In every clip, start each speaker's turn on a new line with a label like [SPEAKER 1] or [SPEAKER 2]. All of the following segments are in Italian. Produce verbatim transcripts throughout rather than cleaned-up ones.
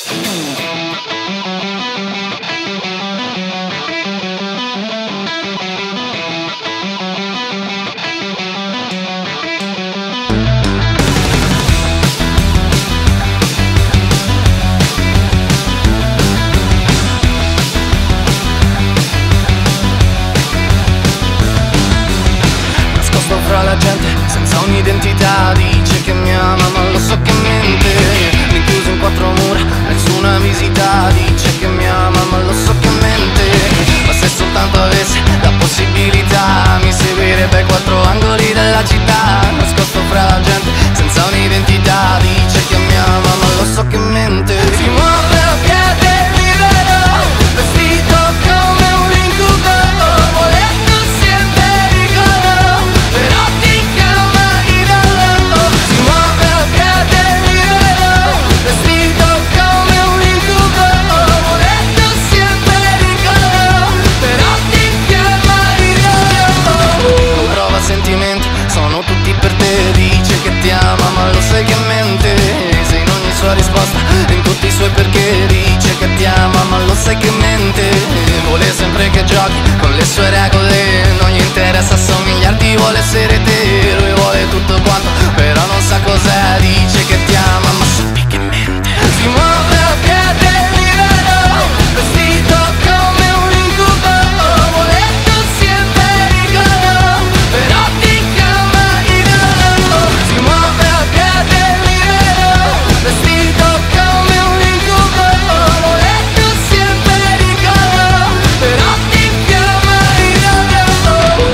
[SPEAKER 1] Fra la gente senza un'identità, dice che mi ama ma lo so che mente. Rinchiuso in quattro mura, nessuna visita, dice che mi ama ma lo so che mente. Ma se soltanto avessi la possibilità mi seguirebbe ai quattro angoli della città. Nascosto fra la gente senza un'identità, dice che mi ama ma lo so che mente. Si muove a piede libero, vestito come un incubo, volendo sempre rigoro, però ti chiama idolo. Si muove a piede libero, vestito come un incubo, volendo sempre rigoro, però ti chiama idolo. Non prova sentimenti, sono tutti per te, dice che ti ama ma lo sai che mente. Sei in ogni sua risposta, in tutti i suoi perché, dice che ti ama ma lo sai che mente. Vuole sempre che giochi con le sue regole, non gli interessa assomigliarti, vuole essere te. Lui vuole tutto quanto, però non sa cos'è, dice che ti ama ma sappi che mente. Si muove a piede libero, vestito come un incubo, volendo sempre rigoro, però ti chiama idolo. Si muove a piede libero, vestito come un incubo, volendo sempre rigoro, però ti chiama idolo.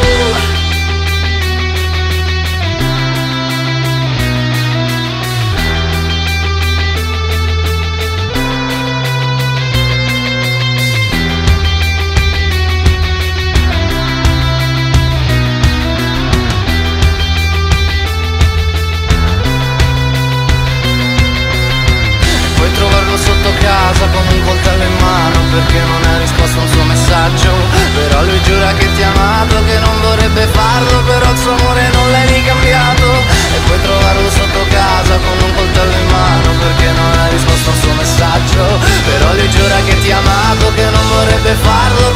[SPEAKER 1] Puoi trovarlo sotto casa con un coltello in mano perché non hai risposto a un suo messaggio. Però lui giura che ti ha amato, che non vorrebbe farlo, però il suo amore non l'hai ricambiato. E puoi trovarlo sotto casa con un coltello in mano perché non hai risposto a un suo messaggio. Però lui giura che ti ha amato, che non vorrebbe farlo,